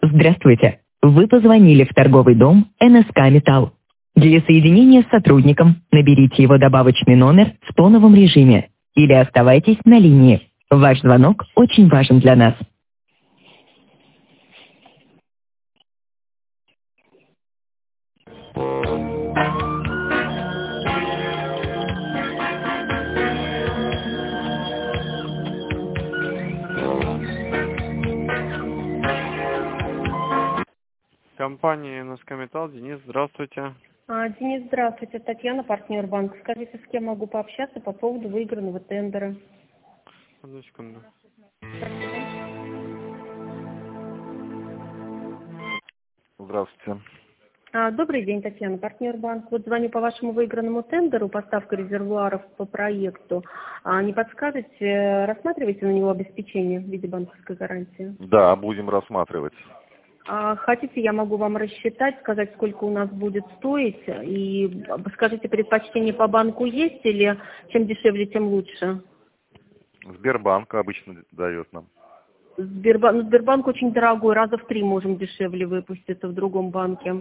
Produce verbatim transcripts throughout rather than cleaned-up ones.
Здравствуйте. Вы позвонили в торговый дом эн эс ка «Металл». Для соединения с сотрудником наберите его добавочный номер в тоновом режиме или оставайтесь на линии. Ваш звонок очень важен для нас. Компания эн эс ка «Металл». Денис, здравствуйте. А, Денис, здравствуйте. Татьяна, партнер банка. Скажите, с кем могу пообщаться по поводу выигранного тендера? Одну секунду. Здравствуйте. А, добрый день, Татьяна, партнер банка. Вот звоню по вашему выигранному тендеру, поставка резервуаров по проекту. А, не подскажете, рассматриваете на него обеспечение в виде банковской гарантии? Да, будем рассматривать. А, хотите, я могу вам рассчитать, сказать, сколько у нас будет стоить, и скажите, предпочтение по банку есть, или чем дешевле, тем лучше? Сбербанк обычно дает нам. Сбербанк, ну, Сбербанк очень дорогой, раза в три можем дешевле выпуститься в другом банке.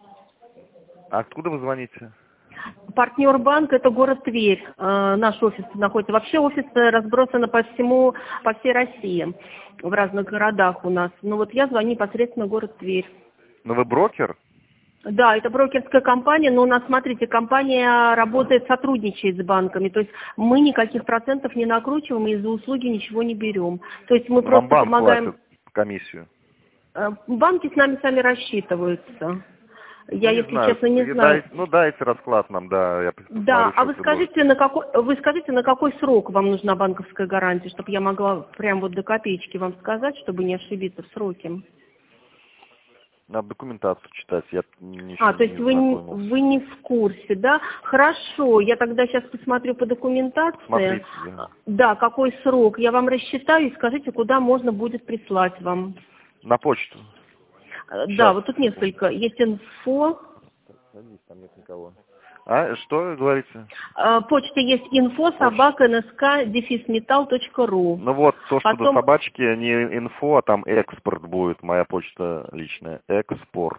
А откуда вы звоните? Партнер банк — это город Тверь, э, наш офис находится. Вообще офисы разбросаны по всему, по всей России, в разных городах у нас. Но вот я звоню непосредственно в город Тверь. Ну вы брокер? Да, это брокерская компания, но у нас, смотрите, компания работает, сотрудничает с банками. То есть мы никаких процентов не накручиваем и за услуги ничего не берем. То есть мы Вам просто банк помогаем. платит комиссию? Э, Банки с нами сами рассчитываются. Я, Ну, не если знаю. честно, не И знаю. дайте, ну дайте расклад нам, да. Я Да, посмотрю, а что вы предложите. скажите, на какой, вы скажите, на какой срок вам нужна банковская гарантия, чтобы я могла прям вот до копеечки вам сказать, чтобы не ошибиться в сроке. Надо документацию читать, я ничего А, то есть не вы не, знакомился. вы не в курсе, да? Хорошо, я тогда сейчас посмотрю по документации. Смотрите, да. Да, какой срок, я вам рассчитаю и скажите, куда можно будет прислать вам. На почту. Э, Сейчас. Да, вот тут несколько. Есть инфо. Садись, там нет никого. А, что вы говорите? Э, Почта есть инфо собака нск дефис металл точка ру. Ну вот, то, что Потом до собачки не инфо, а там экспорт будет, моя почта личная. Экспорт.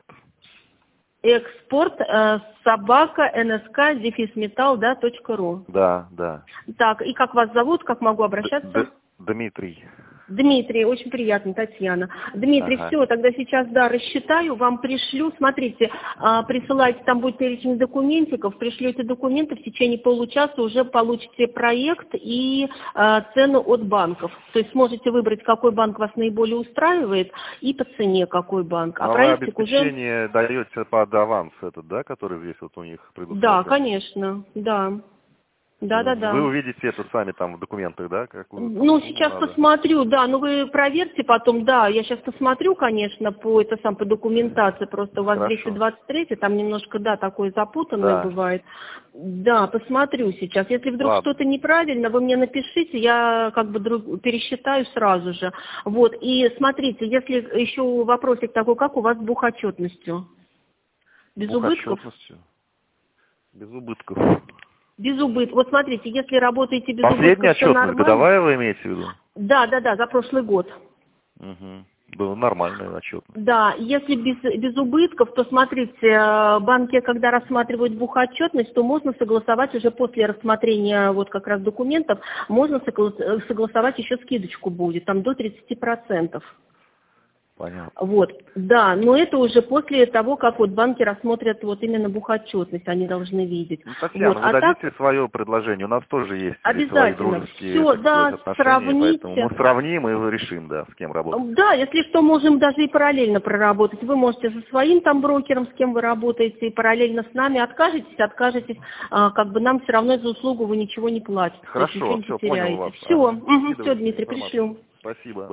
экспорт э, собака нск дефис металл, да, точка ру. Да, да. Так, и как вас зовут, как могу обращаться? Д- Дмитрий. Дмитрий, очень приятно, Татьяна. Дмитрий, Ага. все, тогда сейчас, да, рассчитаю, вам пришлю. Смотрите, а, присылайте, там будет перечень документиков, пришлете документы, в течение получаса уже получите проект и а, цену от банков. То есть сможете выбрать, какой банк вас наиболее устраивает, и по цене какой банк. А Ну, а вы проектик уже... обеспечение даете под аванс этот, да, который здесь вот у них предусмотрен? Да, конечно, да. Да, да, да. Вы увидите это сами там в документах, да? Какую Ну, сейчас надо? посмотрю, да, ну вы проверьте потом, да, я сейчас посмотрю, конечно, по, это сам, по документации, просто у вас Хорошо. двести двадцать три, там немножко, да, такое запутанное Да. бывает. Да, посмотрю сейчас. Если вдруг Ладно. что-то неправильно, вы мне напишите, я как бы друг, пересчитаю сразу же. Вот, и смотрите, если еще вопросик такой, как у вас с бухотчетностью? Без убытков? Бухотчетностью? Без убытков. Без убытков. Вот смотрите, если работаете без Последняя убытков, все отчетность, нормально. годовая вы имеете в виду? Да, да, да, за прошлый год. Угу. Была нормальная отчетность. Да, если без, без убытков, то смотрите, банки, когда рассматривают бухотчетность, то можно согласовать уже после рассмотрения вот как раз документов, можно согласовать еще скидочку будет, там до тридцати процентов. Понятно. Вот, да, но это уже после того, как вот банки рассмотрят вот именно бухотчетность, они должны видеть. Ну, Татьяна, вот. вы а дадите так, свое предложение? У нас тоже есть свои обязательно. дружеские, Все, так да, сказать, отношения, сравните. поэтому мы сравним и решим, да, с кем работать. Да, если что, можем даже и параллельно проработать. Вы можете со своим там брокером, с кем вы работаете, и параллельно с нами. Откажетесь, откажетесь, а, как бы нам все равно за услугу вы ничего не платите. Хорошо, ничего не все, потеряете. понял вас. Все, Ага. угу, все, Скидывайте Дмитрий, информацию. пришлю. Спасибо.